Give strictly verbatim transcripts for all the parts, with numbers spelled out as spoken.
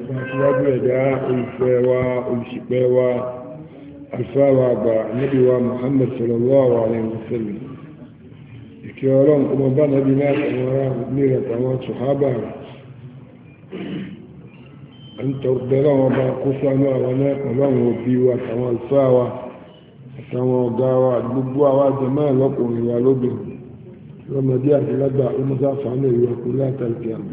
síwájú ẹ̀dá olùfẹ́ wa olùṣìpẹ̀ wa alfáwa àgbà nábì wa Muhammad sallallahu alaihi wasallam ìkẹ́ ọlọ́run kọmọ bá nábì náà tàwọn ará nílẹ̀ tàwọn sọ̀hábà ń tọ̀gbẹ̀rẹ̀ wọn bá kó sánú àwọn náà pẹ̀lú àwọn òbí wa tàwọn alfáwa àtàwọn ọ̀gá wa gbogbo àwa jàmáà lọ́kùnrin wa lóbìnrin lọ́mọdé àti lágbà ọmọdé fàánù ìwé ọkùnrin látàlùkì àmì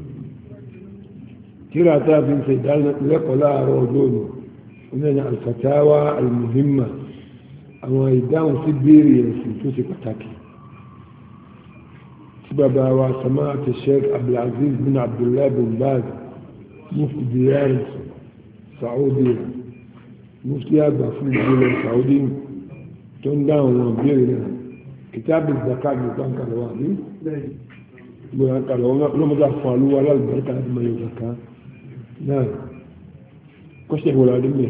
kíra tá a fi ń ṣe ìdánilẹ́kọ̀ọ́ láàárọ̀ ọjọ́ òní oníyàn alfatawa almuhimma àwọn ìdáhùn sí béèrè ẹ̀sìn tó ṣe pàtàkì tí bàbá wa sama'at sheikh abdulaziz bin abdullahi bin baz mufti diyar saudi mufti àgbà fún ìdílé saudi tó ń dáhùn wọn béèrè náà كتاب الزكاة بيكون كالوالي بيكون كالوالي لما تفعلوا ولا البركة ما يزكاة نعم كشف ولا دمي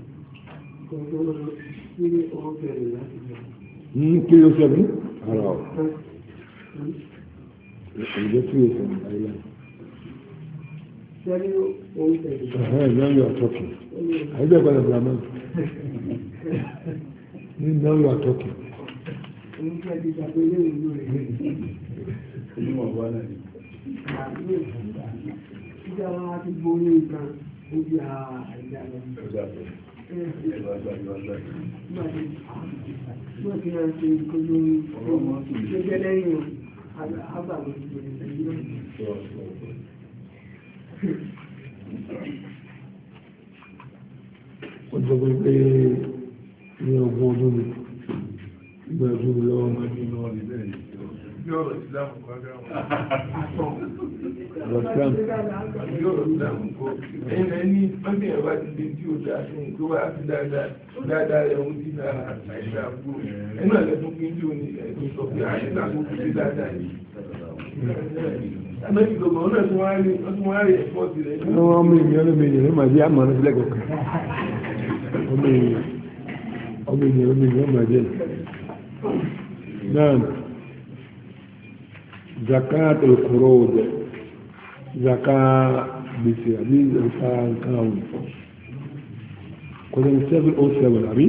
هم كيلو سبي هلاو يجي فيه سبي أيام ها نعم يا توكي هذا بلا بلا نعم يا توكي Oníkẹ́ ti ṣàpélé ìlú rẹ̀. Onímọ̀ wá náà ni. Àbúrò ìgbà. Ìjà wọn á ti gbórí nǹkan ó di àìjà lọ. Nígbà tí wọ́n ti rán ṣe ìkọjú tó jẹ́ lẹ́yìn àbàwọ̀ ìgbèrè ó jọ pé ní ogún ọdún ni gbẹ̀rù lọ́wọ́ máa ní lọ́wọ́ ní bẹ́ẹ̀ ni yóò ìsìlámù kọ́ yóò ìsìlámù kọ́ ẹ̀yìn ẹni pẹ́ntì ẹ̀wà ti dé tí ó dá sí tó wá sí dáadáa dáadáa rẹ̀ ń dín náà àìsà àbúrò ẹnu ẹ̀lẹ́tún kí n tí ó ní ẹ̀tún sọ pé àìsà tó kú sí dáadáa yìí ẹ̀mẹ́tì gbogbo ọ̀nà tí wọ́n rí ẹ̀fọ́ ti rẹ̀ wọ́n mú ìyẹn lómi ìyẹn máa bí àmọ́ ọ̀nà sílẹ̀ kọ̀ọ̀kan ọmọ ìyẹn ọmọ ìyẹn lómi ìyẹn máa jẹ́ نعم زكاة القروض زكاة بسيادي زكاة كاون كل سبع أو سبع أبي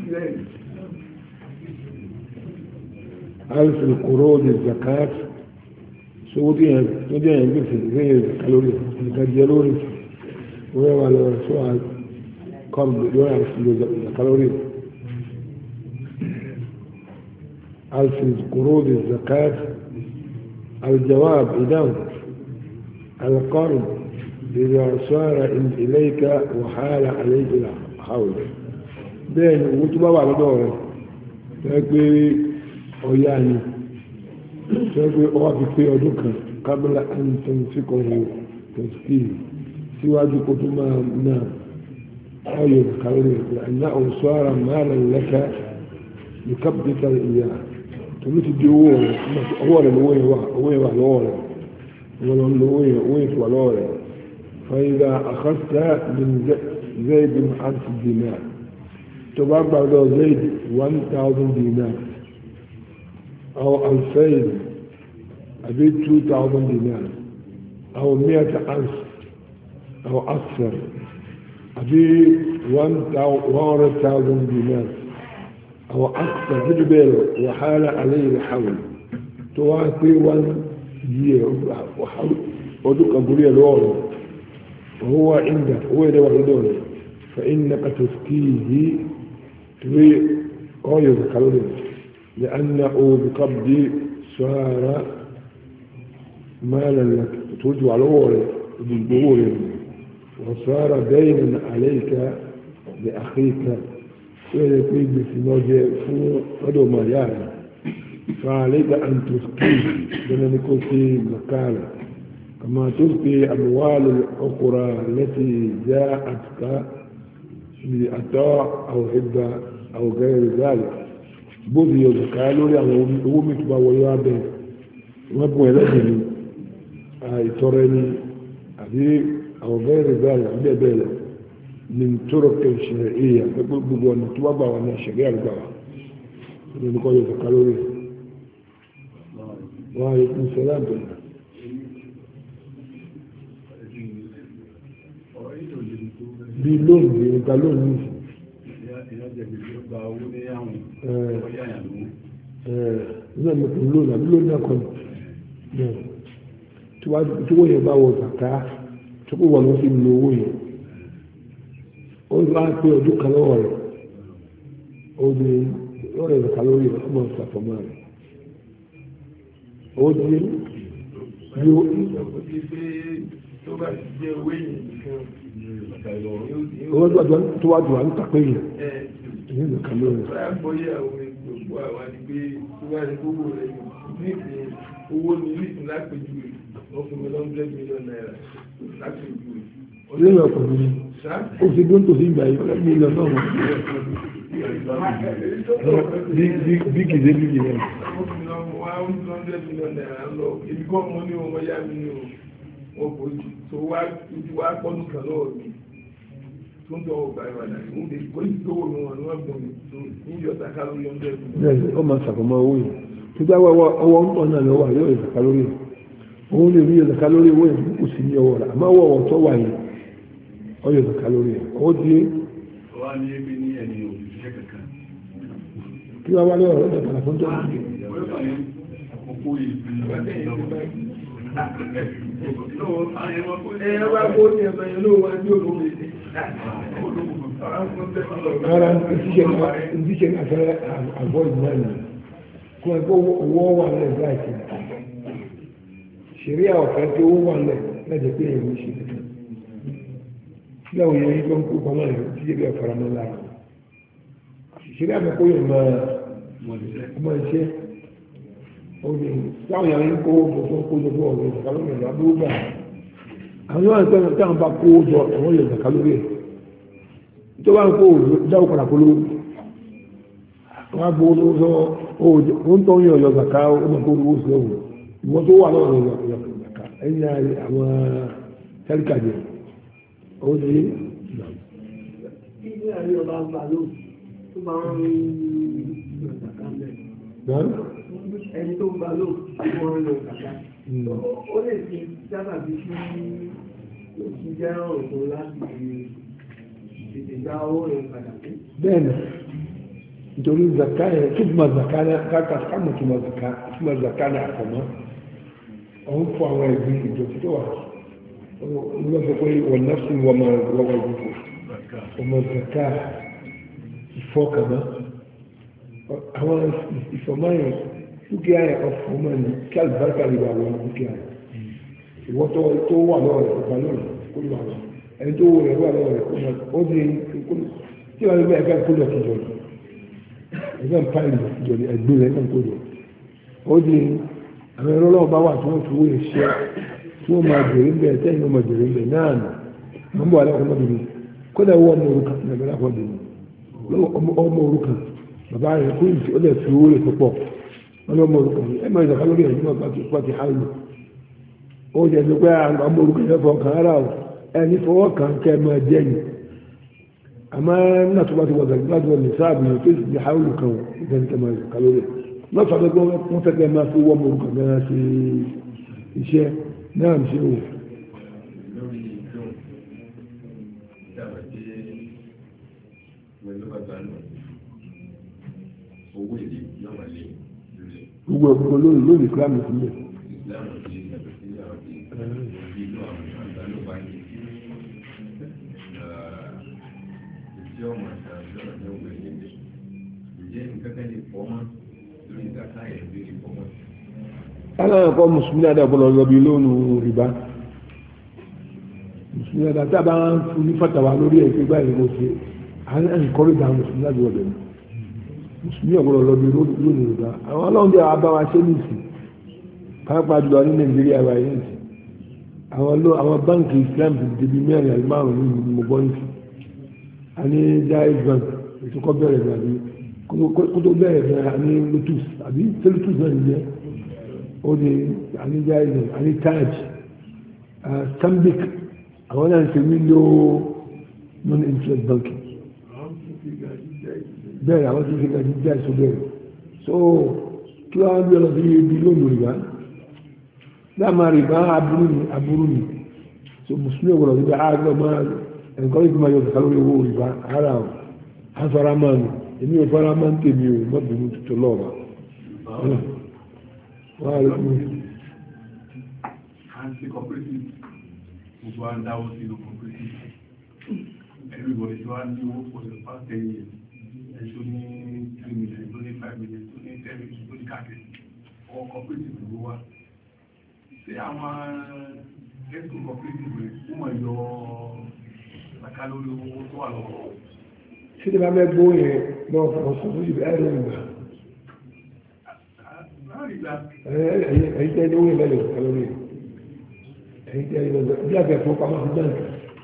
ألف القروض الزكاة سعودية سعودية يجلس زي الكالوري الكالوري وهو على سؤال قرض يعرف الكالوري ألف قروض الزكاة الجواب إذا القرض إذا صار إليك وحال عليك الحول بين وتبوا على دوره تقول أياني تقول أوافق في أدوك قبل أن تنفقه تسكين سوى كتما نام أيضا قالوا لأنه صار مالا لك يكبدك إياه تقول تدي هو هو اللي هو هو هو هو اللي هو هو فإذا أخذت من زيد ألف دينار تبقى بعد زيد one thousand دينار أو ألفين أبي two thousand دينار أو مئة ألف أو أكثر أبي one hundred thousand دينار أو أكثر بجبال وحال عليه الحول تواتي وان year وحول ودك أقولي الوالد وهو عندك هو يدوى الدولة فإنك تسكيه تري قوي ذكرونه لأنه بقبض صار مالا لك ترجع على الوالد بالظهور وصار دينا عليك لأخيك ويقول بسنوجه فدو ما يعني فعليك أن تسقيه لأن يكون في مكانه كما تسقي أموال الأخرى التي جاءتك بعطاء أو هبة أو غير ذلك بذي يذكالوا لي هو متبا ويابه وابو لدني أي ترني أبي أو غير ذلك بيبيله من طرق الشرعية يقول بقول أن توضع وأنا شغال بقى نقول يذكالوا لي وعليكم السلام بالله bí lónìí ìgbà lónìí ní ẹ̀mí kò lónìí àbí lónìí ẹ̀kọ́ tí wọ́n yẹ bá wọ zàká tí kò wọ́n lọ sí ìlú owó yẹn ó wá pé ọdún kan lọ́wọ́ rẹ̀ ó di wọ́n yẹ zàká lórí rẹ̀ ọmọ ìsàfọ́mọ́ rẹ̀ ó di yóò tó bá ti jẹ owó yìí nìkan owó tó wá dùn à ń tàpé yìí ní zàká lórí rẹ̀. báyà bọ́yá àwọn gbogbo àwa ni pé tó bá ní gbogbo rẹ̀ ní ìsìn owó ní ìsìn lápèjúwe wọ́n fún mi lọ́ndrẹ́d mílíọ̀n náírà lápèjúwe. lẹ́yìn ọkọ̀ mi ó fi dún tòsí ìgbà yìí ọ̀rẹ́ mílíọ̀n náà wọ́n bí kìí bí kìí náà. wọ́n fún mi lọ́ndrẹ́d mílíọ̀n náírà lọ ibi kọ́ mo ní ọmọ yá mi ní o wọ́n kò tó wá ojú wá pọ́nù kan lọ́wọ́ mi tó ń tọ́ ọgbà ìwàdà ìmúde kò ní tó wò ní wọn ní wọ́n gbọ́n mi tó ní ìyọ̀ sàkà lórí lọ́ndrẹ́d mílíọ̀n. bẹ́ẹ̀ni ó máa ṣàkómọ́ owó yìí tó bá wà ọwọ́ ń pọ̀ náà lọ́wọ́ yóò yẹ zàká lórí òun lè rí yẹ zàká lórí owó yẹn kò sí ní ọwọ́ rẹ̀ àmọ́ ọwọ́ ọ̀tọ̀ wà yìí ọ yẹ zàká lórí ẹ̀ ó di. wọ́n á ní ebi ní ẹni òṣìṣẹ́ kankan. kí wọ́n wá lọ́wọ́ rẹ̀ dàgbà fún tó. àkókò yìí ẹ bá kó ní ẹ̀mọ yẹn ló wá ní òkú mi. ara ìdíje náà fẹ́ avoid money kó ẹ kó owó wà lẹ́yìn láìsí ṣeré ọ̀fẹ́ tí owó wà lẹ́yìn lẹ́jẹ̀ pé èyí ṣe tuntun tí àwọn èèyàn yìí ló ń kó pamọ́ rẹ̀ tí yẹ bí ọ̀fara mọ́ lára ṣeré àbẹ̀kó yẹn máa ọmọ iṣẹ́ òní táwọn èèyàn yìí kó owó tó kó jọ fún ọ̀rẹ́ ìṣàkà lórí ẹ̀rọ abúlé gbà àwọn yóò wá ní táwọn bá kó jọ àwọn yóò ìṣàkà lórí ẹ̀ tó bá ń kó dáwọ́ padà kó lówó wọ́n á gbó lówó sọ ó ń tọ́ yàn yọ zaka ó máa kó lówó sí ọ̀hún ìwọ́n tó wà lọ́wọ́ yọ yọ zaka ẹ̀yìn àwọn tẹ́lifà jẹ ó ní. ilé ayé ọba ń gbà ló tó máa ń yọ zaka mẹ́ ẹni tó ń gbà ló wọ́n ń yọ zaka ó lè fi sábà bí kí ó ti jẹ́ ọ̀rọ̀ láti tètè dá owó rẹ̀ padà pé. bẹ́ẹ̀ni nítorí zaka yẹn kí tuma zaka náà káka kámọ̀ tuma zaka tuma zaka náà àkọ́mọ́ ọ̀hún fún àwọn ẹ̀gbin ìdọ̀tí tó wà ní wọ́n sọ pé wọ́n náà fún wọn máa wọ́wọ́ ìdìbò ọmọ zaka ìfọkànmọ́ àwọn ìfọ̀mọ́ yẹn dúkìá yẹn ọ̀fọ̀ ọmọ yẹn kí àlùbáríkà lè wà wọ́n dúkìá yẹn ìwọ́n tó wà lọ́wọ́ rẹ̀ ìgbà lọ́wọ́ kó lè wà wọ́n ẹni tó wọ rẹ̀ wà lọ́wọ́ rẹ̀ kó lọ ó di tí wọ́n gbé ẹgbẹ́ kó lọ kíjọ ni ẹgbẹ́ ń pa ìlú kíjọ ni ẹgbẹ́ rẹ̀ náà kó lọ ó di àwọn ẹ̀rọ lọ́wọ́ bá wà tí wọ́n fi owó yẹn ṣe tí wọ́n máa jèrè ń bẹ̀ tẹ́yìn wọ́n máa jèrè ń bẹ̀ náà nà mọ́ ń bọ̀ alẹ́ ọmọ bìbí kódà wọ́n ọmọ òrùka ní ẹgbẹ́ lápọ̀ bìbí ọmọ òrùka bàbá rẹ̀ kó ìtì ó lẹ̀ fi owó rẹ̀ púpọ̀ wọ́n ọmọ òrùka ni ẹ máa ìdàkà lórí ẹ̀ nígbà bá ti hàn lò ó jẹ́ ẹni pé ọmọ òrùka yẹn fọ kàn ára o ẹni fọwọ́ kan kẹ́ ẹ máa jẹ́ yìí àmọ́ nígbà tó bá ti wọ̀dà nígbà tó wọ̀ ní sáàbù yẹn tó sì di hàlù kan o ìgbà ní kẹ́ máa kà lórí ẹ̀ lọ́sọ̀ àti gbọ́n wọ́n fẹ́ kẹ́ máa fi wọ́ ọmọ òrùka náà ṣe iṣẹ́ náà ṣe wò. lórí ìjọ dábàá tí pẹ̀lú bàbá náà owó èdè yóò wà lé lórí. gbogbo ẹ̀kọ́ lórí lórí ìsìlámù sílẹ̀. ìsìlámù ti yàtọ̀ sí àwọn ti ìlú àwọn àgbà ló bá yẹ kí ìdí ọmọ àtàwọn ọjọ́ ìwé níbi ìjẹ́ nǹkan kan lè pọ̀ mọ́ lórí ìdàkà ẹ̀ lórí pọ̀ mọ́. aláwọ̀ kọ́ mùsùlùmí dáadáa bọ́lá lọ́bí lónìí rìbá mùsùlùmí dáadáa tí a bá ń fún ní fàtàwà lórí ẹ̀ gbígbà ìlú ṣe à ń ẹ̀ǹkọ́rí da mùsùlùmí láti wọ̀ bẹ̀rẹ̀ mùsùlùmí ọ̀gbọ́dọ̀ lọ́bí lónìí rìbá àwọn ọlọ́run bí a bá wa ṣe nìsí pàápàá jùlọ ní nàìjíríà wa yẹn sí àwọn báńkì islam ti débi mẹ́rin àti márùn-ún ní mo gbọ́ nìsí a ní Jaiz bank ètò kọ́ bẹ̀rẹ̀ ní àbí kó tó bẹ̀rẹ̀ ní a ní lotus àbí ṣé lotus náà nìyẹn ó ní a ní Jaiz bank a ní Taj Stanbic àwọn náà ń ṣe nílò non interest banking bẹ́ẹ̀ àwọn tó ṣe gàdí Jaiz tó bẹ̀rẹ̀ so kí wọ́n á bí ọlọ́sí ibi lónìí rìbá dáàmà rìbá aburú ni aburú ni so mùsùlùmí ọ̀gbọ̀n rìbá àgbà máa ẹnìkan yìí tó máa yọ kàkà lórí owó ìbá ara ọ̀ afárámánì èmi ò fárámán tèmi ò má bínú tuntun lọ́ọ̀bà wọ́n á lọ́ọ́ anti cooperative gbogbo à ń dáwọ́ sí ìlú cooperative everybody tí wọ́n á ní owó for the past ten years ẹ̀ṣọ́ ní three million tó ní five million tó ní ten million tó ní káàkiri all cooperative ló wá ṣé àwọn ẹ̀sùn cooperative rẹ̀ wọ́n mọ̀ yọ ìgbàká lórí owó tó wà lọ́wọ́. ṣé tí a bá fẹ́ gbó yẹn náà fọ́ sọ fún ìbí ẹ̀rọ ìgbà ẹ̀yìn tẹ́ ní owó ìbẹ̀lẹ̀ kálórì ẹ̀yìn tẹ́ ní owó bí àgbẹ̀ fún pamọ́ sí bẹ́ẹ̀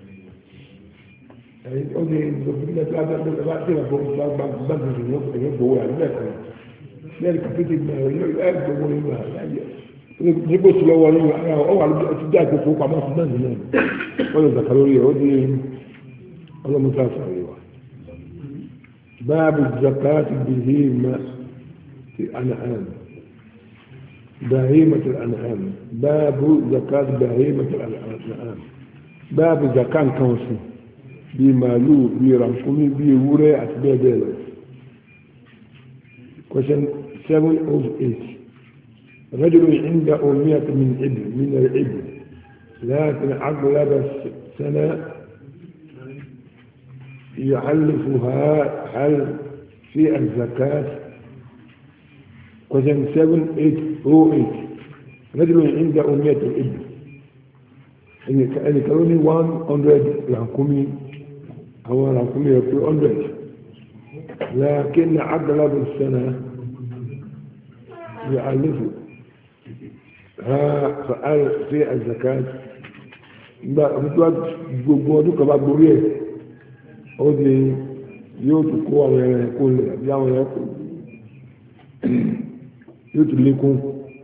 ẹ̀yìn ó ní ìgbòkúnlẹ̀ tó bá tẹ́ bá tẹ́ bá bá gbèsè ní ọ̀pọ̀ gbowó rà níbẹ̀ kan bẹ́ẹ̀ kàfíìtì gbà ẹ̀ gbowó ní ìgbà nígbò tí lọ́wọ́ ní ara ọ wà lóbi ọtí bí àgbẹ̀ fún pamọ́ sí bẹ́ẹ̀ nìyẹn wọ́n lè gbà kálórì ó ní ọlọ́mọta sọ̀rọ̀ wa báàbù zakati bìhí ma ti ànàhàn بهيمة الأنعام باب زكاة بهيمة الأنعام باب زكاة كونسي بمالو برانكومي بوري أتبع ديلا question seven of eight رجل عنده مئة من إبل من الإبل لكن أغلب السنة يعلفها هل في الزكاة question seven eight oh eight رجل عنده مئة إبل يعني كانوا one hundred رانكومي أو رانكومي يقول hundred لكن أغلب السنة يعلفه ها فقال في الزكاة بتواد جوجو كبا بوريه أو دي يوتو كوا ولا يقول يا ولا يقول يطلقون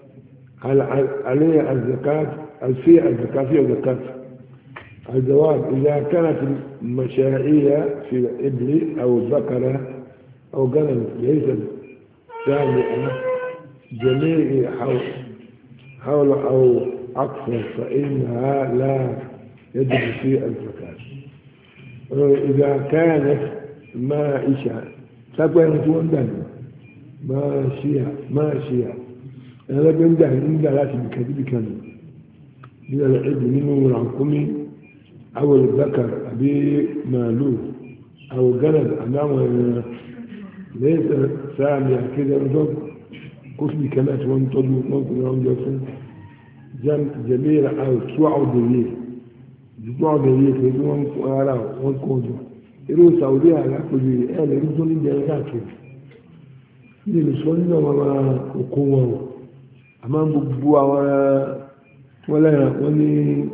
عليه الزكاة الفيء الزكاة فيها الزكاة الجواب إذا كانت المشاعية في الإبل أو البقرة أو غنم ليست سامئة جميع حول, حول أو أكثر فإنها لا يجب فيها الزكاة إذا كانت مائشة تقوى نتوان ماشية ماشية أنا بنده نده لا تبكي بكنا من العيد منه عنكمي أو الذكر أبي مالو أو جلد أمامه ليس سامي كذا رجل كسبي كمات وانتظر ممكن يوم جالسين جم جميل أو سوع دليل سوع دليل كذا وانقارا وانقوده إلو سعودية على كل أهل رجل جالسات ní ìlúsọ nínú àwọn òkú wọn o a máa ń gbogbo àwọn wọn lẹ́yìn wọn ní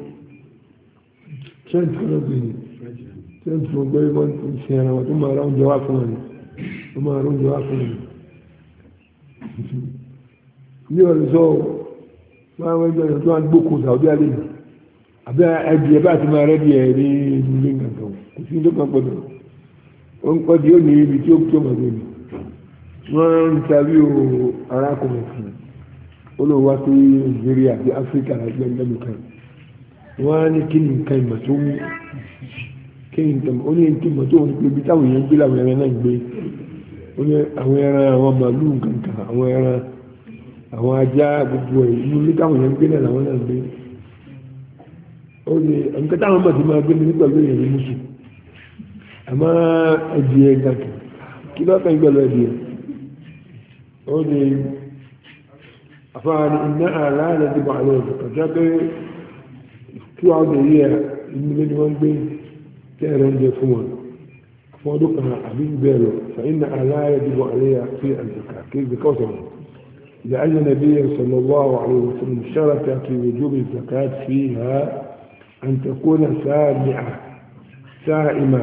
trent fọlọ́gbìn trent fún gbé wọn ń ṣe ara wọn tó máa ra oúnjẹ wá fún wọn ni tó máa ra oúnjẹ wá fún wọn ní ọ̀rẹ́sọ wọn wọ́n jẹ́ ọ̀rẹ́ tó wà ń gbókun sàwọ́dí alẹ́ yìí àbí ẹbí ẹ bá ti máa rẹ́ bí ẹ ní ilé nǹkan kò sí tó kàn gbọdọ̀ ó ń kọ́ di ó ní ibi tí ó tó máa gbé mi wọ́n ń tàbí o arákùnrin kan olówó wá sí Nàìjíríà àti Áfíríkà lẹ́gbẹ̀ẹ́ kan wọ́n á ní kí ni nǹkan ìmọ̀ tó mú kí ni nǹkan ó ní nǹkan ìmọ̀ tó ń gbé bí táwọn èèyàn gbé làwọn ẹran náà gbé ó ní àwọn ẹran àwọn màálù nǹkan kan àwọn ẹran àwọn ajá gbogbo ẹ̀ inú ilé táwọn èèyàn gbé náà làwọn náà gbé ó ní nǹkan táwọn ọmọ ti máa gbé ní pẹ̀lú èèyàn ní mùsùn àmọ́ ẹ̀dìyẹ gàkì kí lọ́kàn ìgbẹ̀lú ẹ̀dìyẹ ودي أفعل إنها لا يجب عليه فجاب توعد هي من الوالدين تأرن جفوان فوضقها أبين بيرو فإنها لا يجب عليها في الزكاة كيف بكوثر لأن النبي صلى الله عليه وسلم شرط في وجوب الزكاة فيها أن تكون سامعة سائمة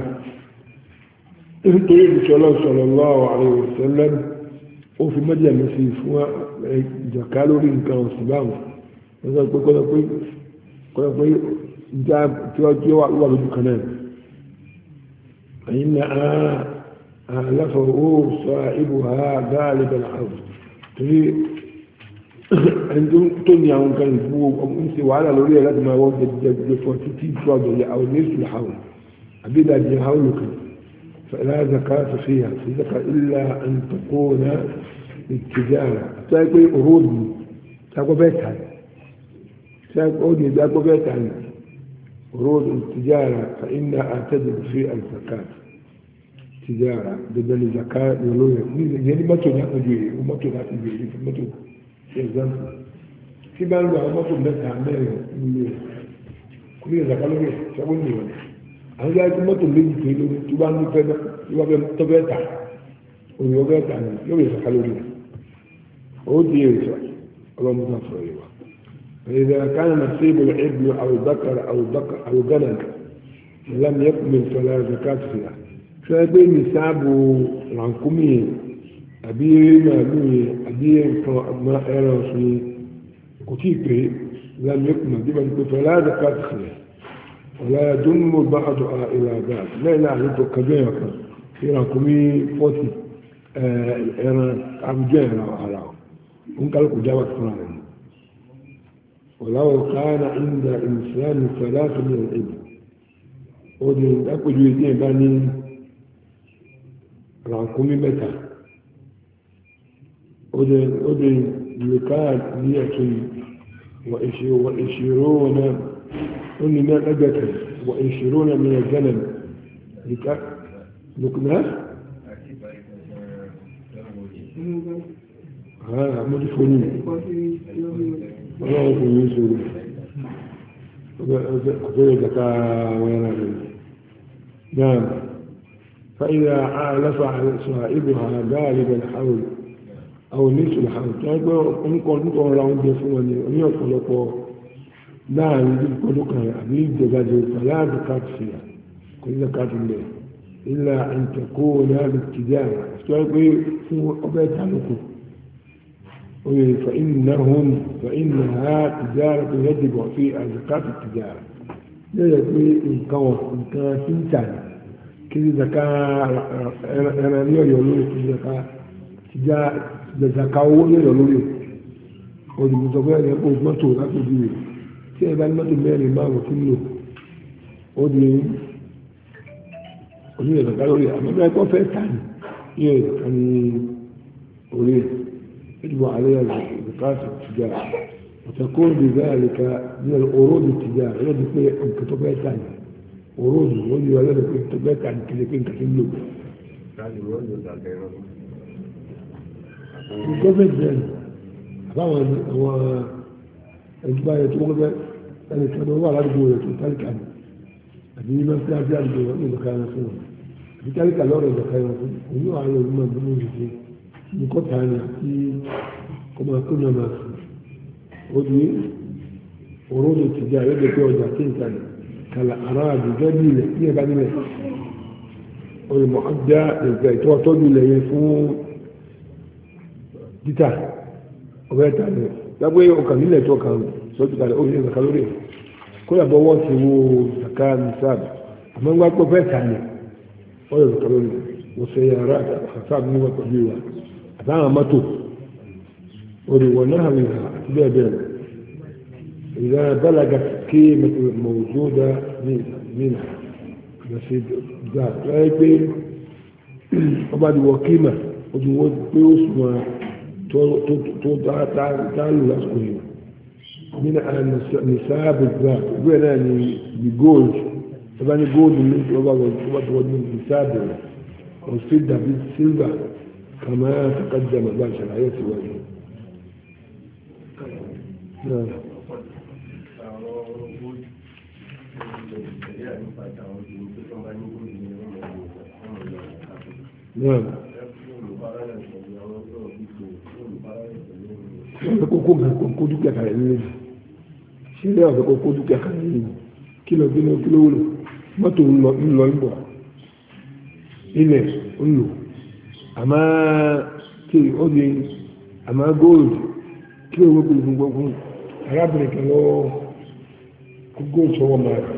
إذن صلى الله عليه وسلم ó fi mẹ́jẹ̀ mi sí fún ìjàká lórí nǹkan ọ̀sìn báwọn wọ́n sọ pé kọ́lọ́ pé kọ́lọ́ pé ìjà tí wọ́n tí wà lójú kan náà ẹ̀yìn náà àlàfọ̀ ó sọ ibù ha gáàlì bẹ̀rẹ̀ àwọn torí ẹni tó ní àwọn nǹkan ìfú ń ṣe wàhálà lórí ẹ̀ láti máa wọ́n jẹjẹrẹ fún títí fún ọjọ́ yẹ àwọn oníṣù àwọn عبيد أجي هولك فلا زكاة فيها في زكاة إلا أن تكون التجارة تقول أرود تقول بيتها تقول تقول بيتها أرود التجارة فإنها تجب في الزكاة تجارة بدل زكاة يقولون يعني ما تنهى أجوي وما تنهى أجوي ما تنهى يزن في بالو ما تنهى تعمل كل زكاة لوي شغل نيوان àwọn ìyá ẹgbẹ́ mọ́tò méjì tó lórí tó bá ní fẹ́ tó bá fẹ́ tó fẹ́ tà òun yóò fẹ́ tà ní yóò lè sàkà lórí rẹ̀ ó di èrè sọ ọlọ́mọ náà sọ̀rọ̀ yìí wá. إذا كان نصيب الابن أو الذكر أو الذكر أو غنم لم يكمل فلا زكاة فيها. فبين نساب رانكومي أبي مالوي أبي ما أرسل كتيبي لم يكمل فلا زكاة فيها. ولا يدم بعضها إلى بعض لا لا يدو كبيرك يراكمي فوتي أنا أرجعنا على ونقول كجواب فلان ولو كان عند إنسان ثلاث من الإبل ودي أكو جويتين بني راكمي متى ودي ودي لكان مئة وعشرون قل ما أجت وعشرون من الجنم لك لكنا ها مدفونين الله يكون يسوع كذلك وينام نعم فإذا عالف صاحبها غالب الحول أو نصف الحول تقول نقول نقول لهم بيفوني ونقول لكم láàrin bí kọlùkà àbí ìjọgájọ ìpàlá àdùkát fìyà kò ní zakatu lẹ ilà àǹtẹkọ láàrin tìjà sọ pé fún ọbẹ tàlùkù oye fa'inahum fa'inaha tìjára tó yẹ dìbò fi àzakatu tìjára lẹ́yìn pé nǹkan nǹkan tí ń tà kí ní zaka ẹran ní ọ̀yọ́ lórí kí zaka tìjà zaka owó ní ọ̀yọ́ lórí olùmọ̀sọ̀ bẹ́ẹ̀ ni ó mọ́tò láti ojú rẹ̀ tí ẹ bá ní mọ́tò mẹ́rin márùn tí ń lò ó di oníyẹ̀ ìdọ̀ká lórí àmọ́bí ẹ̀kọ́ fẹ́ tà ní yíyẹ̀ ìdọ̀ká ní orí ìdìbò àárẹ̀ ìdọ̀ká tìjà ọ̀tẹ̀kọ́ ìdìbò àríkà ní oróòdù tìjà ẹlẹ́dì pé nǹkan tó fẹ́ tà ní oróòdù ó yọ ẹlẹ́dì pé tó fẹ́ tà ní kìlẹ̀ pé nǹkan tó ń lò. gọ́ọ̀mẹ̀ntì bẹ́ẹ̀ ni àbáwọn àwọn ẹ̀dùbá yẹn tó wọ́n fẹ́ ẹni tí wọ́n wà ládùúgbò rẹ̀ tó tálíkà ní àbí ní mẹ́fẹ́ àti àdúgbò wọn ní ìdọ̀ká ẹran fún wọn àbí tálíkà lọ́rọ̀ ìdọ̀ká ẹran fún wọn òun yóò àárẹ̀ òun máa dúró ìdíje ní kọ́tà ni àti ọmọ akóná máa sùn ó di òróòdù ti di àyẹ̀dẹ̀ pé ọjà tí ń tàní kàlà ara àdùjọ́ ní ilẹ̀ ní ẹ̀bá nílẹ̀ olùmọ̀ ọjà ìgbà ìtọ́ tọ́jú ilẹ̀ yẹn fún títà ọ̀bẹ tàní lágbé ọkàn nílẹ̀ tó kàn sọ́jú kalẹ̀ ó yẹ zaka lórí kó yàgbọ́ wọ́n ti wo zaka nisaab àmọ́ ńgbà pọ̀ fẹ́ tàní ó yẹ zaka lórí wọ́n ṣe yàrá àtàkùn ní wọ́n pẹ̀lú ìwà àtàwọn mọ́tò orí wọn náà rí àti bẹ́ẹ̀ bẹ́ẹ̀ ìdá balaga kéèmù mọ̀júdà mìíràn lọ́sí gbà láyé pé ọba àdìwọ̀ kéèmà ojú wọn pé ó sùnmọ́ tó dáálù lásìkò yìí nínú àníṣàbù gbà ìgbé náà ni the gold ọba ní gold ní ọba tó wọ́n ní ìṣàbù rẹ̀ ọ̀sẹ̀ dàbí silver kàmá taqaddama bá ṣàlàyé síwájú. Naam. Kókó kókó dúkìá kan ní lẹ́yìn. Ṣílẹ̀ ọ̀fẹ́ kókó dúkìá kan ní lẹ́yìn. Kílọ̀ kílọ̀ kílọ̀ wúlò. Mọ́tò ń lọ ń lọ ń bọ̀. Ilẹ̀ ń lò. Àmọ́ tí ó di àmọ́ góòlù kí ló wọ́pọ̀ ìfún gbogbo arábìnrin kan lọ́wọ́ kó góòlù sọ́wọ́ máa rẹ̀.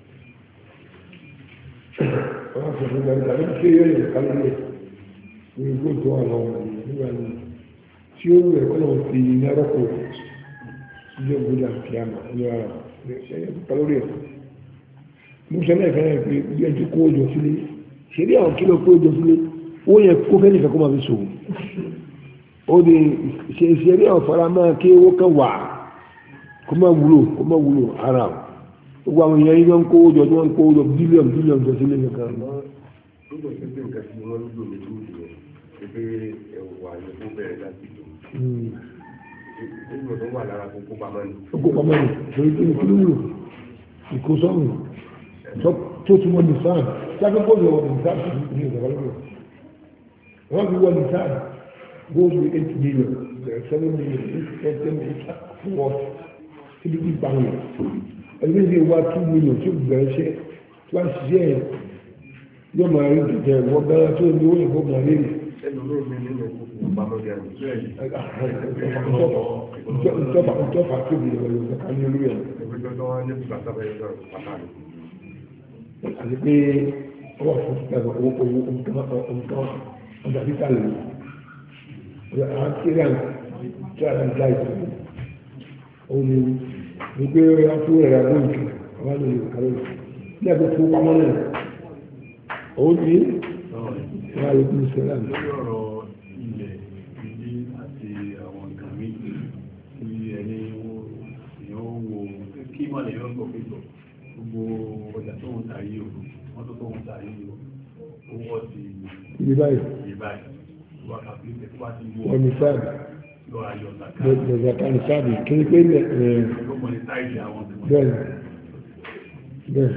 Wọ́n á sọ̀rọ̀ nígbà nígbà nígbà tí ó yẹ ìkàlẹ̀ lẹ̀ ní góòlù tó wà lọ́wọ́ nígbà nígbà tí ó rẹ̀ kọ́ lọ́wọ́ fi nárọ́pọ̀ ilé ìgbóni àti àmà ní ara ṣe é kọ́ lórí ẹ̀. mo sọ náà fẹ́ràn pé bí ẹni tó kó ojò sílé ṣeré àwọn kí ló kó ojò sílé ó yẹ kó fẹ́ nìkan kó máa fi ṣòwò ó di ṣeré àwọn fara máa kí owó kan wà kó máa wúlò kó máa wúlò ara o gbogbo àwọn èèyàn yìí wọ́n kó ojò tí wọ́n kó ojò bílíọ̀nù bílíọ̀nù tó sílé nìkan. nígbà tí pé nǹkan tí wọ́n ń lò ní lóòdù rẹ̀ pé ẹ̀wà ni ó bẹ̀rẹ̀ láti lò nígbà tó wà lára kókó pamọ́ ni. kókó pamọ́ ni torí pé ìkúlù wúlò ìkósọ́rùn tó tún wọ́n ní sáà sáfẹ́ bọ́ọ̀lù wọ́n ní sáà tó ní ìjọba lọ́wọ́ wọ́n fi wọ́n ní sáà bọ́ọ̀lù eight million seven million eight ten million wọ́n ti bí gbà wọn ẹgbẹ́ ìdí wa two million tó bẹ̀rẹ̀ ṣe tó bá ṣiṣẹ́ yẹn yóò máa rí jẹjẹ wọ́n bẹ́rẹ̀ tó ní wọ́n yìnbọn máa rí rí. ẹnu ló mi nínú kókó pamọ́ gẹ́gẹ́ ìjọba ìjọba tóbi lọ́wọ́ yóò ká ní olú yẹn. ẹgbẹ́ tó wá ní bàtà bẹ́ẹ̀ náà pàtà ni. àti pé ọwọ́ fún ìgbàgbọ́ owó owó nǹkan ọjà títà lè lò àwọn kéré àwọn tí a ti dá ìtọ́ òun ni wípé wọ́n fún ẹ̀rọ àwọn ìkẹ́ àwọn àlọ́ yóò kárọ̀ lọ ní ẹgbẹ́ fún pamọ́ náà òun ni wọ́n á lè kún ìṣẹ́lẹ̀ àná. lórí ọ̀rọ̀ ilẹ̀ ìdí àti àwọn nǹkan mi tí ẹni èèyàn wo kí wọ́n lè yọ̀ pé gbogbo ọjà tó ń ta yìí o wọ́n tó tó ń ta yìí o owó ti ibi báyìí ibi báyìí wọ́n kà fi tẹ̀síwá sí wọ́n wọ́n ní sáàbì lọ ayọ̀ zaka lọ́zàká ní sáàbì kí ni pé ló mọ̀ ní táìlì àwọn tí wọ́n bẹ́ẹ̀ bẹ́ẹ̀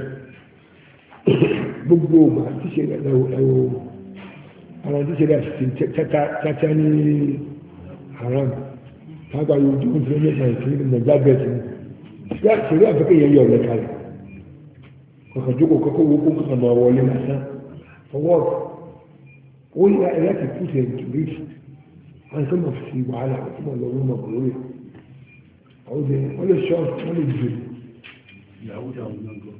gbogbo ọgbà tí ṣe ẹ̀wọ̀ ẹ̀wọ̀ àwọn tí ṣe dà sí tata ní haram tágbà yóò tó ń fi ẹ̀yẹ ṣàyẹ̀ sí nàìjíríà bẹ́ẹ̀ sí ṣeré àfẹ́kẹ́ yẹn yọ ọ̀lẹ́ kalẹ̀ kọ̀kan jókòó kọ́kọ́ wo kó kọ́kan máa wọlé lásán ọwọ́ ó yẹ ẹ láti put it into risk àwọn tó máa fi wàhálà tó máa lọ wọ́n máa kọ̀ lórí àwọn ọdẹ wọ́n lè ṣọ́ wọ́n lè jù ìyàwó ìyàwó náà gbọ́.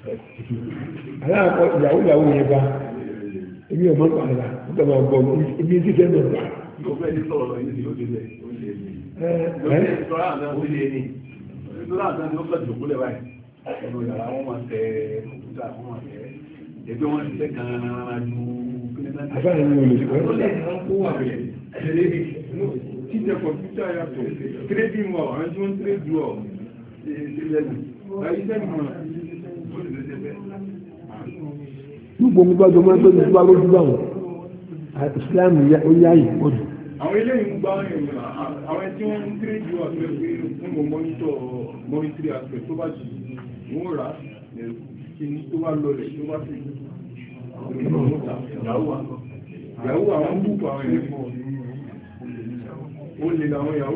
aláàkọ ìyàwó ìyàwó yẹn bá èmi ò mọ̀ nípa àlà wọ́n tẹ̀ máa gbọ́ èmi ti fẹ́ mọ̀ gbà. yóò fẹ́ ní sọ̀rọ̀ yìí ni ó ti lẹ̀ ó lè ní. ẹ ẹ ìtura àná ó lè ní ìtura àná ni ó fẹ́ jòkó lẹ̀ báyìí ọ̀nà yàrá wọn máa tẹ kọ̀ǹpútà wọn máa tẹ ẹgbẹ́ wọn ti tẹ́ kan ju àbáyé ni olè ṣùgbọ́n ó lè ní wọ́n kó wà bẹ̀rẹ̀ ẹ̀rẹ́ rí títẹ kọ̀mpútà yàtọ̀ tírédì mọ̀ àwọn tí wọ́n tírédì ọ̀ ṣe lẹ́nu láyé sẹ́nu mọ̀ ó lè lè bẹ́ẹ̀. gbogbo mi gbọ́dọ̀ máa ń gbé mi bá lójú bá wọn Islam ó yá yìí pọ̀ jù. àwọn eléyìí ń gbá àwọn tí wọ́n ń tírédì ọ̀ tó pé fún mọ̀ mọ́nítọ̀ mọ́nítírì àpẹ tó bá jù wọ́n rà kí ní tó bá lọlẹ̀ tó bá sì ìyàwó àwọn búkú àwọn ẹ̀rẹ́ ó lè láwọn ìyàwó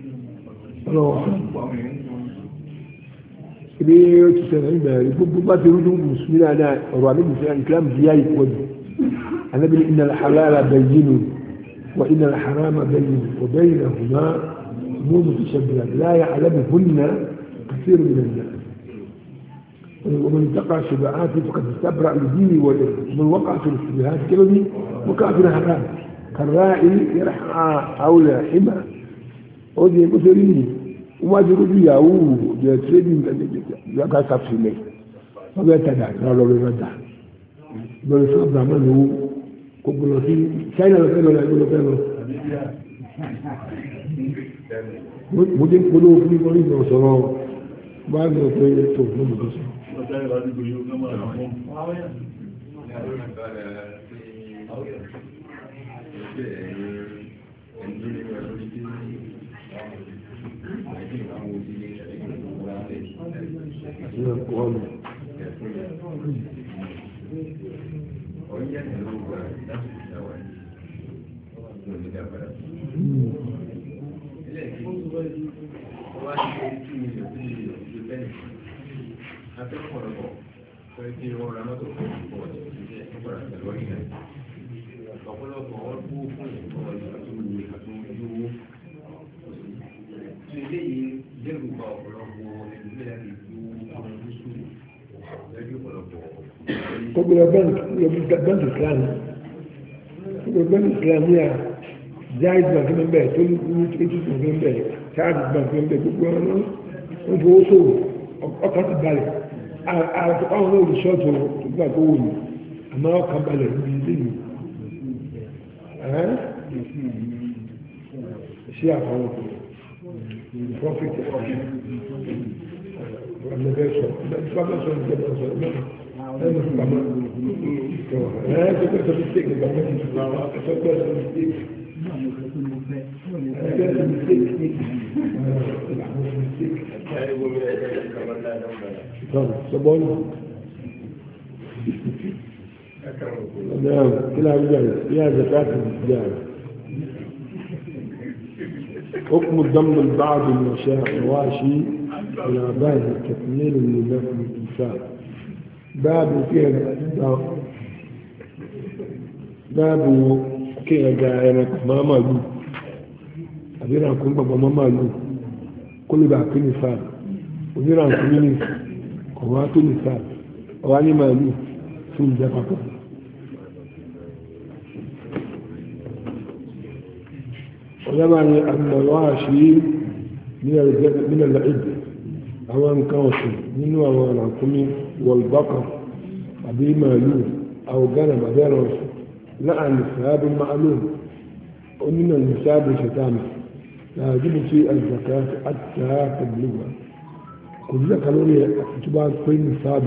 ibi ó ti sẹ̀rẹ̀ ìgbà rẹ̀ gbogbo bá ti rúdú mùsùlùmí dáadáa ọ̀rọ̀ àdébùsẹ̀ ìsìlámù ti yá ìpọ̀ jù anábìlì iná halala bayyinu wa iná harama bayyinu wa bayyina huma mú mutashabbihat la ya'lamuhunna kathirun min an-nas ومن اتقى الشبهات فقد استبرأ لدينه ومن وقع في الشبهات كلمه وقع في الحرام كالراعي يرحى حول حمى ودي مسلمين وما جروا ياو دي تريدين يا كاسف لي ما بيتدع قالوا له رجع بل صبر منه قبل في كان له كانوا يقولوا كانوا مدين كلوا في مريض وصلوا بعد ما تيجي تشوف ọjọ́ ìrọ̀lú yóò gbọ́n máa rán fún. akẹ́kọ̀ọ́ pé kí wọ́n ra mọ́tò fún ìfọ̀ ìṣẹ́ ìfọ̀rọ̀ pẹ̀lú ọ̀yìn ọ̀pọ̀lọpọ̀ ọdún fún ìfọ̀ àtúnwò àtúnwò tí eléyìí jẹ́rù pa ọ̀pọ̀lọpọ̀ ẹgbẹ́ láti tú ọmọ gúúsù lẹ́bí ọ̀pọ̀lọpọ̀. gbogbo bẹ́ǹkì islam gbogbo bẹ́ǹkì islam ní à jáìsì bank ní bẹ́ẹ̀ tó ní eighty bank ní bẹ́ẹ̀ charles bank ní bẹ́ẹ̀ gbogbo ọ̀nà wọ́n fowó sòwò ọkàn ti balẹ̀ àwọn olóòrùn ṣọ́ọ̀tù nígbà tó wù ní àmọ́ ọkàn balẹ̀ ní ilé yìí ṣé àfọwọ́ profit ọ̀nẹ́fẹ́ sọ ọ̀nẹ́fẹ́ sọ ìjọba sọ ẹnu pàmò ẹ̀ tó pẹ́ sọ mistake nígbà mẹ́rin tó pẹ́ sọ pẹ́ sọ mistake ẹ̀ sọ mistake sọ́bọ́nù نعم كلها رجال فيها زكاة الرجال حكم ضم البعض المواشي إلى باب تكميل لنفس الإنسان باب فيها باب كيها جاءنا ما مالو أبينا كن بابا ما مالو كل باب كل نسال وبينا كل قوات نسال واني مالو ثم زكاة ولما المواشي من من العد أوان كوشي من أوان عقمي والبقر أبي مالون أو غنم أبي رأس لا النساب المعلوم ومن النساب شتامة لا يجب في الزكاة حتى تبلغها كل كالوريا تبان في النساب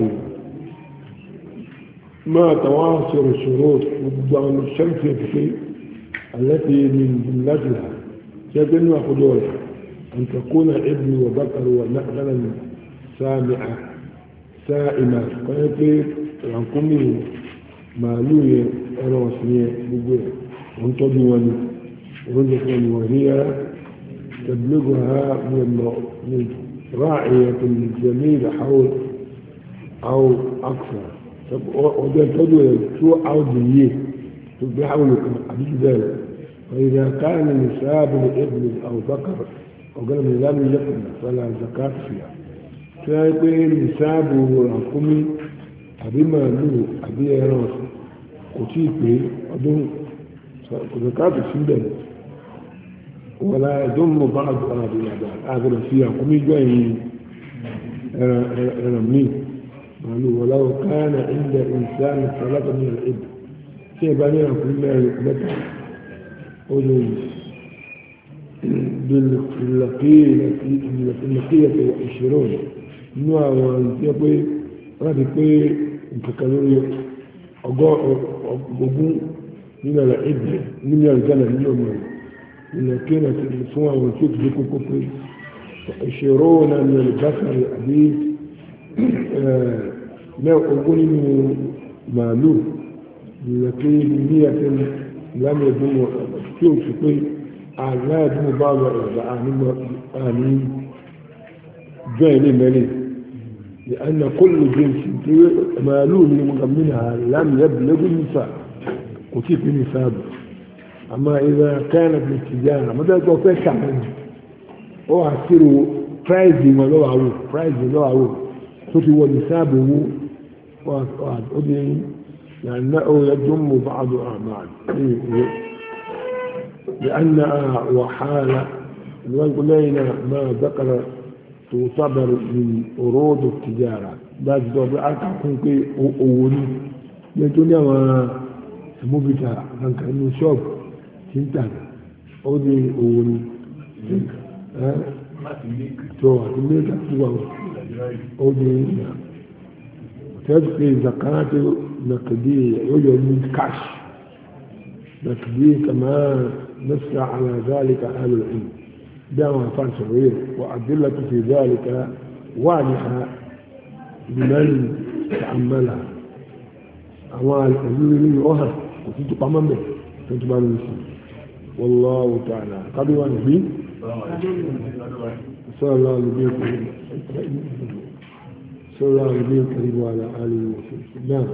ما تواصل الشروط وضعن الشمس في التي من جملتها يجب وحضور أن تكون ابن وبكر ونقلا سامعة سائمة فيقول عنكمه مالوية أروسية بقوة وانتظروني ورزقوني وهي تبلغها من راعية جميل حول أو أكثر وده تدوى شو عودية بيحاولوا حديث ذلك فإذا كان نساب لابن أو بكر أو قال من لم يكن فلا زكاة فيها فيقول نساب ورحكمي أبي مالو أبي راس كتيبي أدون زكاة السندن ولا يضم بعض أهل العباد أهل فيها قمي جاي رمي مالو ولو كان عند إنسان ثلاثة من الإبل في بنيها كلها متى أولي باللقية باللقية والعشرون نوع وانتبه رادي كالوري أقوم من العبد من الجنة اليوم إن كانت الفوع والكيك بيكو كفر عشرون من البشر أبيد ما أقول إنه معلوم لكن نية لم يدم كيف تقول لا يدم بعض آمين جاهل مليء لأن كل جنس معلوم منها لم يبلغ النساء وكيف النساب أما إذا كانت للتجارة ماذا توفيق كعبين هو عسيرو برايزي ما لو عوو برايزي لو عوو سوتي هو نسابه وأدعي لأنه يضم بعض أعمال لأنها وحالة لنا ما ذكر تعتبر من أروض التجارة بعد ذلك أكون كي أولي يقول ما مبتع عن كأنه شوب تنتهي أولي أولي ها تو تميك أكتوه أولي تبقي زكاة نقدية يوجد من كاش نقدية كما نص على ذلك أهل العلم دعوة فان صغير وأدلة في ذلك واضحة لمن تعملها أموال أجل أهل وتتبع من به تتبع من به والله تعالى قد ونبي صلى الله عليه وسلم صلى الله عليه وسلم وعلى آله وسلم نعم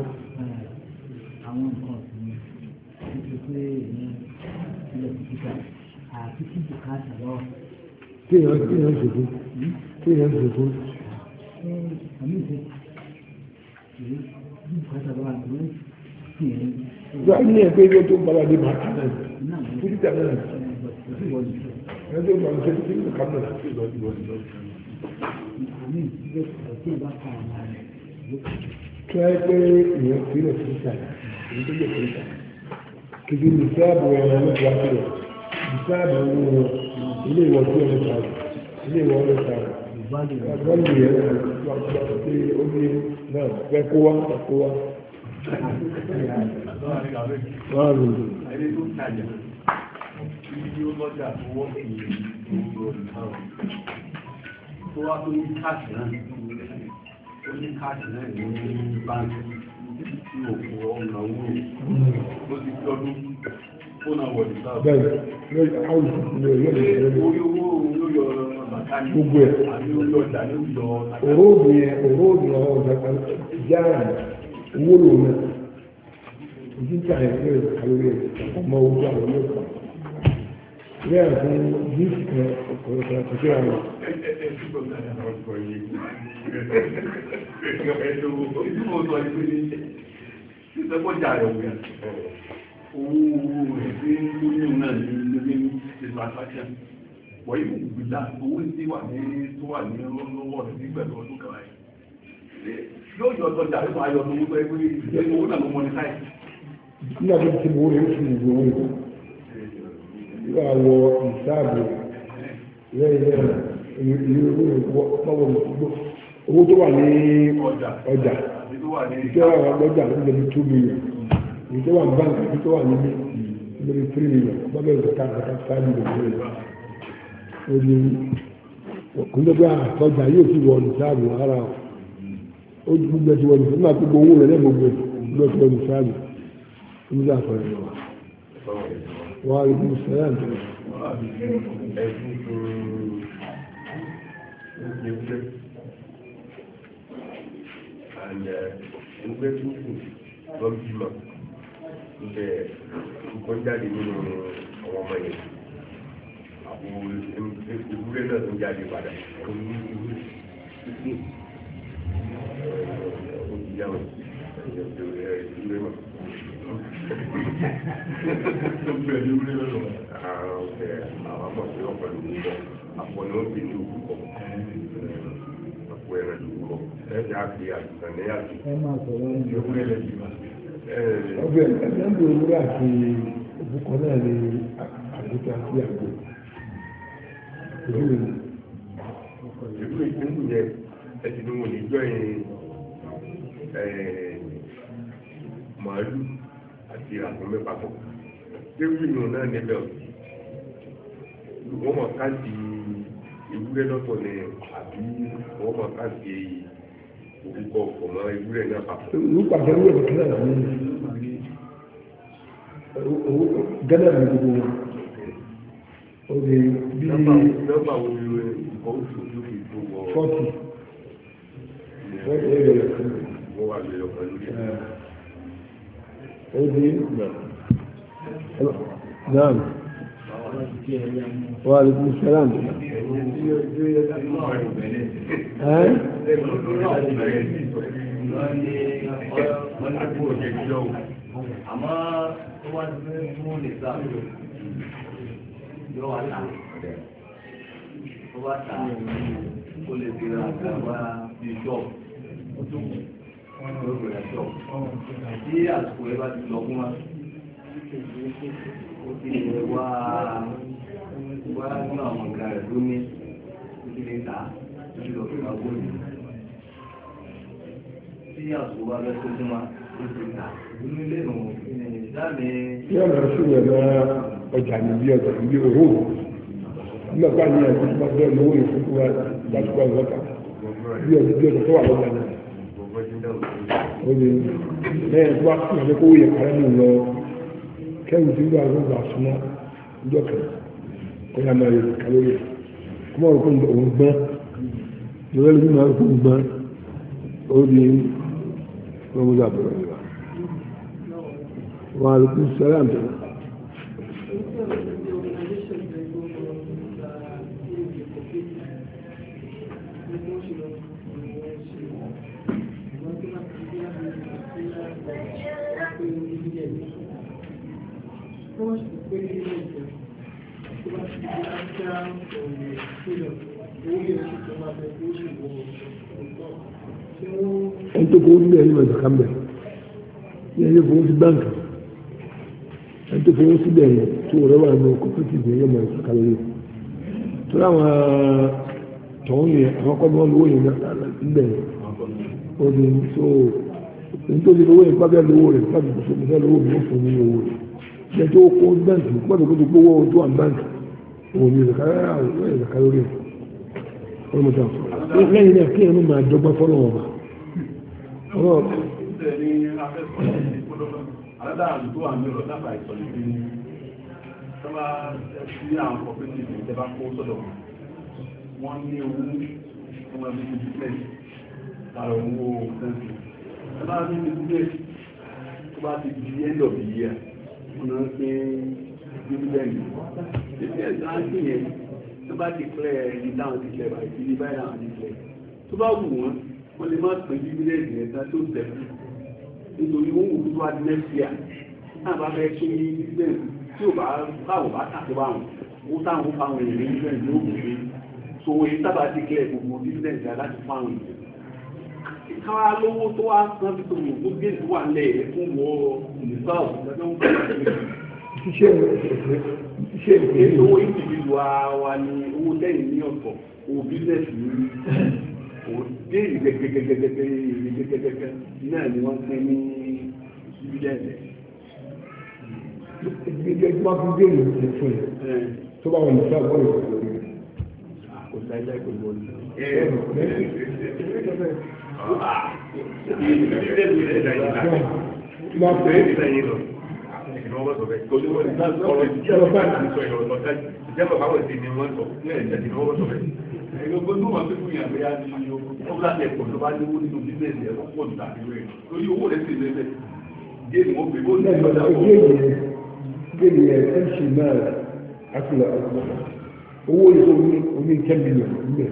kí ni wọ́n ṣe fún kí ni wọ́n ṣe fún. Gba ní ẹgbẹ́ ilé tó bára dé máa kánà ní títí tẹ̀lé náà. Ẹgbẹ́ tó bára dé títí kánà náà. kí wọ́n pé èèyàn fi lè fi ta èyí tó lè fi ta kìkì ní sáàbù ẹ̀rọ ló ti wá sílẹ̀ ní sáàbù owó wọn ilé ìwọ̀ tí wọ́n ta ilé ìwọ̀ ló ta wọ́n lè yẹ pé ó ní náà fẹ́ kó wá fẹ́ kó wá. wọ́n á lò ó. ẹni tó tajà tí ó lọ́jà tó wọ́n fi ìlú tó wá tó ní káàsì náà ó ní káàsì náà ní báńkì tí òkú ọ̀nà owó ló ti fi ọdún tó náà wọ̀ ní sáà. bẹ́ẹ̀ lórí àwọn ìṣòro yóò lè ṣe orí owó ló yọ bàtà ní gbogbo ẹ̀ àbí ó yọ ọjà ló yọ òróòdù yẹn òróòdù ọ̀hún ọ̀gá jára owó lòun náà ìdí tí a yẹ kí ẹ̀ kálórí ẹ̀ ọmọ ojú àwọn yóò fà bẹ́ẹ̀ fún yíṣ kan ọ̀pọ̀lọpọ̀ àti àwọn. Owó rẹ̀ tí ó ní òun náà ní ilé ní ìsàtàkìá. Wọ́n yìí kò gbìlá owó tí wà ní tó wà ní lọ́wọ́ rẹ̀ nígbẹ̀rẹ̀ ọdún kan láyé. Yóò yọ ọjọ́ àríwá ayọ̀ tó wúgbọ́ ẹgbẹ́ ìgbẹ́ owó náà ló mọ́ ní káì. Nígbà tó ti mú rẹ̀ ó sì ìgbé owó ìgbà. Yóò àwọ̀ ìsáàbò lẹ́yìn lẹ́yìn ìlú owó pọ́wọ́ ìgbó. Owó tó wà ní ọjà, ìjọba àwọn ọjà ló ń lè ní two million. Ìjọba àwọn báńkì àti tó wà ní lórí three million. Bọ́bẹ̀ ìjọba àti five million. Ó ní ọkùnrin àtọ́jà yóò ti wọ ìsáàbò ara ó gbogbo ẹtì wọ ìsáàbò nígbà gbogbo owó rẹ̀ lẹ́gbogbo ló ti wọ ìsáàbò. Ó ní àpọ̀ ẹ̀ lọ́wọ́. Wà á rí bí sẹ́yà ń tẹ̀lé. Ẹ̀sùn fún ẹgbẹ́ and ẹgbẹ́ tó kù lọ́n bímọ ibẹ̀ nǹkan jáde nínú àwọn ọmọ yẹn àpò ìwúrẹ́ náà tó jáde padà àwọn ìwúrẹ́ tuntun ó ti yá wọn ìwúrẹ́ mọ́. Àwọn ọ̀fẹ́ àwọn ọmọ tí wọ́n pẹ̀lú púpọ̀ àpò ni wọ́n fi ní òkúkọ̀ àpò ẹ̀rẹ̀ lùkọ̀ ẹ̀jẹ̀ àti àtìsàn ní àti ìwúrẹ́ lẹ́yìn máa. Ọgbẹ́ ẹ̀lẹ́gbẹ̀ owúrẹ́ àti òbúkọ náà ní àgbékà sí àgbò. Ìlú ìpínlẹ̀ yẹn ẹ̀sìn ní wọn ní jọ yẹn màálù àti àgbò mẹ́fà pọ̀. Kéwì yìí náà níbẹ̀ wọ́n mọ̀ káàdì ewúrẹ́ lọ́pọ̀ ní àbí wọ́n mọ̀ káàdì orúkọ ọ̀mọ́ ewúrẹ́ náà papọ̀. Orúkọ àti ewúrẹ́ kìí náà ní gánà ní gbogbo wọn. Ó lè bí nọ́mbà wo ni nǹkan oṣù tó fi tó wọ. fọ́tì. Fọ́tì ẹ̀rọ ẹ̀kọ́. Wọ́n wà lórí ọkọ̀ lórí. Ó di Naam. Wa alaikum salam. Eh? Àmọ́ tó wá ti fẹ́ fún lè sá yóò wá tà tó wá tà ó lè fi ra àgbà bí ṣọ́ọ̀bù yóò fi ra ṣọ́ọ̀bù tí àsìkò ẹ bá ti lọ fún wa ó ti wá wá nínú àwọn nǹkan rẹ̀ tó ní ó ti lè tà ó ti lọ fi ra góòlù tí àsìkò bá bẹ́ tó fún wa ó ti tà nínú ilé ìrùn ìdáàmì. Yóò lọ sí ìwé ọjà níbi ọjà níbi òhó. Nígbà bá ní ẹ̀kọ́ tó bá bẹ́ẹ̀ lówó ìfúnkú wa lásìkò ọ̀gọ́ta. Bí ọdún bí ọdún tó wà lọ́jà náà. Ó lè lẹ́yìn tó bá fún ọdún kó yẹ kárẹ́ nù lọ. Kẹ́rù tí wọ́n àwọn ọgbà súnmọ́ ọjọ́ kan. Kó yà máa yẹ kálórì. Kó máa rò pé òun gbọ́n. Ìwé lórí máa rò pé òun gbọ́n. Ó lè wọ́n mú dàbọ̀ rẹ̀ wá. Wa alaikum salam. tó fowó síbẹ̀ ẹni máa zaka ń bẹ̀ ẹni tó fowó sí báńkì ẹni tó fowó síbẹ̀ yẹn tó rẹ̀ wà ní cooperative yẹn máa zaka lórí tó láwọn tọ̀hún yẹn àwọn kọ́ ni wọ́n lówó yẹn níbẹ̀ yẹn ó ní so nítorí owó yẹn pápẹ́ lówó rẹ̀ pápẹ́ kò fẹ́ lówó mi ó fún mi owó rẹ̀ jẹ́ tó kó báńkì pápẹ́ kó tó gbówó tó wà báńkì òun ni zaka lórí zaka lórí ọlọ́mọ tó lẹ́yìn náà kí ẹnu máa dọ́gba fọ́lọ́ wọn bá ọlọ́ọ̀ aládàá tó wà ní ọ̀rọ̀ dábàá ìsọ̀lẹ̀ bí ní tọ́lá sí àwọn cooperative ìjọba kó sọ́dọ̀ wọn ní owó ọmọ ẹbí ti business lára owó fẹ́ǹsì tọ́lá ní business tó bá ti di end of the year wọn náà ń pín dividend business náà ń pín yẹn tó bá declare ní dáhùn declare báyìí ní báyìí dáhùn declare tó bá wù wọ́n wọ́n lè má pín dividend yẹn tán tó tẹ̀lé nítorí wọ́n wò tó wá di next year náà bá fẹ́ kí ní dividend tí ò bá káwọ̀ bá tàbí bá wọn ó táwọn fáwọn èèyàn ní dividend ló wù mí so èyí sábà declare gbogbo dividend yà láti fáwọn èèyàn káwá lówó tó wá san bí tòun tó gbé ìlú wà lẹ̀ fún wọ ìlúsáwọ̀ lọ́jọ́ ń bá èyí owó individual wa ni owó lẹ́yìn ní ọ̀tọ̀ owó business ní òdé ìgẹ́gẹ́gẹ́gẹ́gẹ́gẹ́gẹ́gẹ́ náà ni wọ́n pín ní ìbílẹ̀ ìgbẹ́jẹ́ tí wọ́n fi dé ìlú ti fún ẹ̀ tó bá wọn ìfẹ́ àgbọ̀n ìfẹ́ lórí kò sáyé pẹ̀lú ọdún ìrànwọ́ sọ bẹ́ẹ̀ torí wọ́n ní ọ̀rọ̀ ìjọba bá ti sọ ìrọ̀lọ́ lọ́tà ìjọba báwọn ti ní wọ́n sọ ní ẹ̀jẹ̀ ìrànwọ́ sọ bẹ́ẹ̀. ẹ̀yọ́gbọ́n tó wọ́n pípọ̀ ìyàwó yá ní ó bá tẹ̀ pọ̀ tó bá ní owó nínú bíbélì ẹ̀ pọ̀ nígbà rẹ̀ torí owó rẹ̀ sì lẹ́lẹ̀ géèmì wọ́n pè ó ní ìgbàdà pọ̀. géèmì ẹ̀ ẹ̀ ṣì náà àtúlọ̀ owó ìṣòwò oní ten million níbẹ̀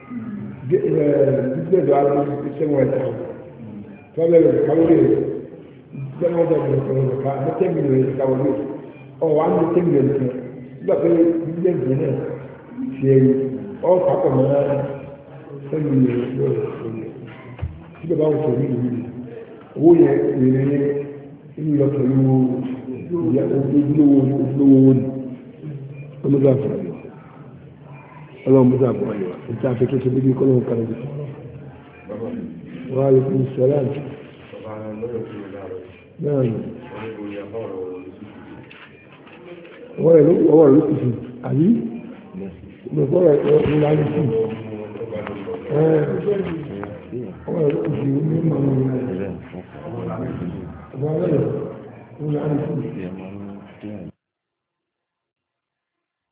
bíbélì wa ló ti sẹ́wọ̀n ẹ̀ tán tọ́lẹ̀ kálórì sẹ́wọ̀n ẹ̀ tán lọ́wọ́ ká ní ten million ẹ̀ ká wọlé ọ̀ wà ní ten million kan nígbà pé bíbélì náà ṣe é ọ̀ kápọ̀ mọ́ ten million lọ́wọ́ tí bàbá wọn sọ̀rọ̀ nínú ìlú owó yẹn èrè yẹn ń lọ pẹ̀lú ojúlówó ojúlówó ní ọmọdé àfọ̀rọ̀ yìí ọlọ́run mọ́tò àfọ̀rọ̀ yìí níta afẹ́kẹ́ tó bíbí kọ́ lóun kàrẹ́ bìtì wọ́n á lè fi sọ́lá ní. náà nù ọwọ́ rẹ̀ ló ọwọ́ rẹ̀ ló kù sí àbí ìgbàgbọ́ rẹ̀ ló lá ní sí ọwọ́ rẹ̀ ló kù sí ní mọ̀ ní ọwọ́ rẹ̀ ló lá ní sí.